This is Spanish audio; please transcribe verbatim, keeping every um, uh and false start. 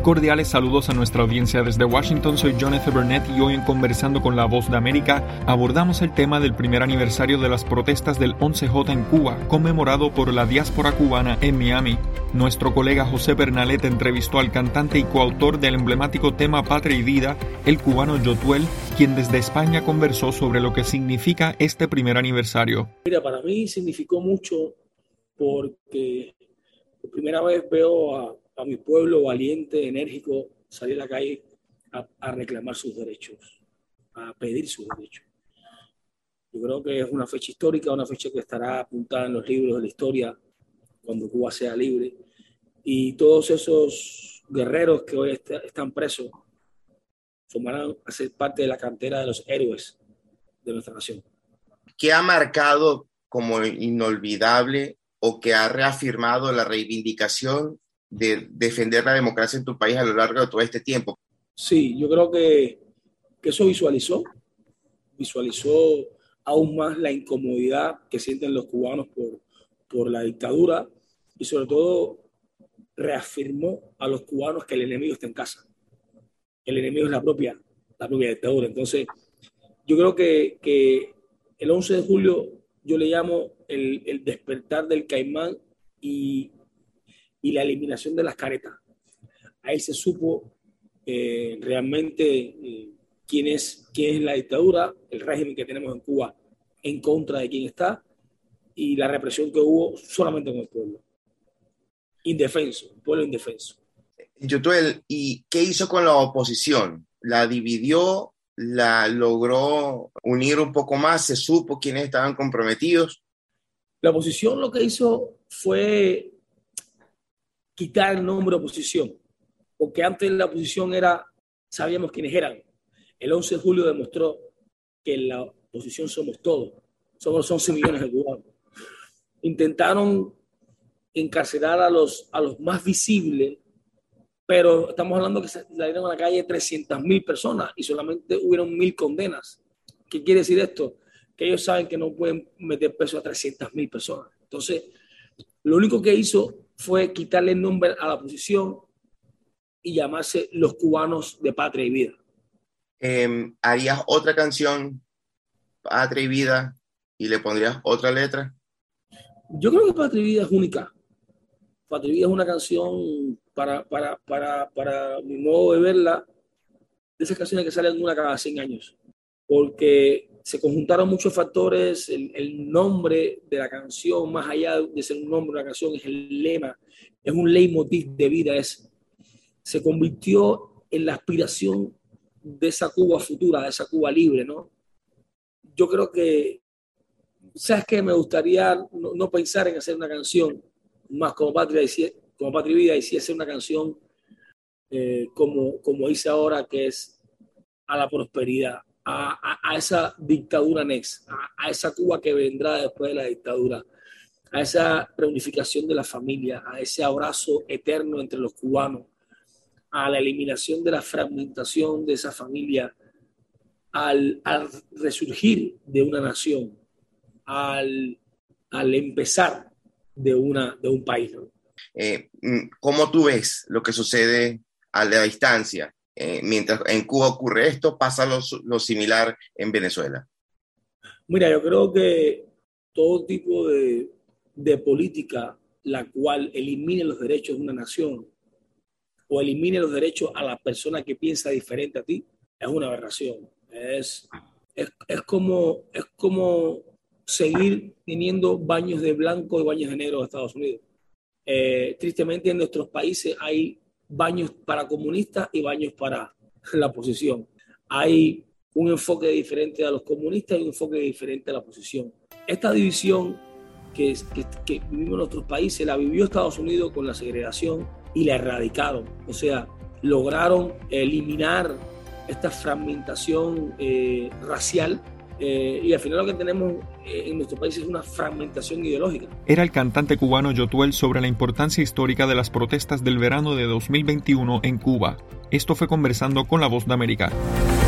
Cordiales saludos a nuestra audiencia desde Washington, soy John F. Burnett y hoy en Conversando con la Voz de América abordamos el tema del primer aniversario de las protestas del once J en Cuba, conmemorado por la diáspora cubana en Miami. Nuestro colega José Bernalete entrevistó al cantante y coautor del emblemático tema Patria y Vida, el cubano Yotuel, quien desde España conversó sobre lo que significa este primer aniversario. Mira, para mí significó mucho porque por primera vez veo a a mi pueblo valiente, enérgico, salir a la calle a, a reclamar sus derechos, a pedir sus derechos. Yo creo que es una fecha histórica, una fecha que estará apuntada en los libros de la historia cuando Cuba sea libre. Y todos esos guerreros que hoy est- están presos formarán a ser parte de la cantera de los héroes de nuestra nación. ¿Qué ha marcado como inolvidable o que ha reafirmado la reivindicación de defender la democracia en tu país a lo largo de todo este tiempo? Sí, yo creo que, que eso visualizó, visualizó aún más la incomodidad que sienten los cubanos por, por la dictadura y sobre todo reafirmó a los cubanos que el enemigo está en casa. El enemigo es la propia, la propia dictadura. Entonces, yo creo que, que el once de julio yo le llamo el, el despertar del caimán y y la eliminación de las caretas. Ahí se supo eh, realmente eh, quién es, quién es la dictadura, el régimen que tenemos en Cuba en contra de quién está y la represión que hubo solamente con el pueblo. Indefenso, un pueblo indefenso. Yotuel, ¿y qué hizo con la oposición? ¿La dividió? ¿La logró unir un poco más? ¿Se supo quiénes estaban comprometidos? La oposición lo que hizo fue quitar el nombre oposición, porque antes la oposición era, sabíamos quiénes eran. El once de julio demostró que la oposición somos todos, somos los once millones de cubanos. Intentaron encarcelar a los, a los más visibles, pero estamos hablando que salieron a la calle trescientas mil personas y solamente hubieron mil condenas. ¿Qué quiere decir esto? Que ellos saben que no pueden meter preso a trescientas mil personas. Entonces, lo único que hizo fue quitarle el nombre a la oposición y llamarse Los Cubanos de Patria y Vida. Eh, ¿Harías otra canción, Patria y Vida, y le pondrías otra letra? Yo creo que Patria y Vida es única. Patria y Vida es una canción, para, para, para, para mi modo de verla, de esas canciones que salen una cada cien años. Porque se conjuntaron muchos factores, el, el nombre de la canción, más allá de ser un nombre de una canción, es el lema, es un leitmotiv de vida, es, se convirtió en la aspiración de esa Cuba futura, de esa Cuba libre, ¿no? Yo creo que, ¿sabes qué? Me gustaría no, no pensar en hacer una canción más como Patria y, como Patria y Vida, y sí hacer una canción eh, como, como hice ahora, que es a la prosperidad. A, a, a esa dictadura next, a, a esa Cuba que vendrá después de la dictadura, a esa reunificación de la familia, a ese abrazo eterno entre los cubanos, a la eliminación de la fragmentación de esa familia, al, al resurgir de una nación, al, al empezar de, una, de un país, ¿no? Eh, ¿Cómo tú ves lo que sucede a la distancia? Eh, mientras en Cuba ocurre esto, pasa lo, lo similar en Venezuela. Mira, yo creo que todo tipo de, de política la cual elimine los derechos de una nación o elimine los derechos a la persona que piensa diferente a ti es una aberración. Es, es, es, como, es como seguir teniendo baños de blanco y baños de negro en Estados Unidos. Eh, tristemente en nuestros países hay baños para comunistas y baños para la oposición. Hay un enfoque diferente a los comunistas y un enfoque diferente a la oposición. Esta división que, que, que vivimos en nuestros países la vivió Estados Unidos con la segregación y la erradicaron. O sea, lograron eliminar esta fragmentación eh, racial Eh, y al final lo que tenemos eh, en nuestro país es una fragmentación ideológica. Era el cantante cubano Yotuel sobre la importancia histórica de las protestas del verano de dos mil veintiuno en Cuba. Esto fue Conversando con la Voz de América.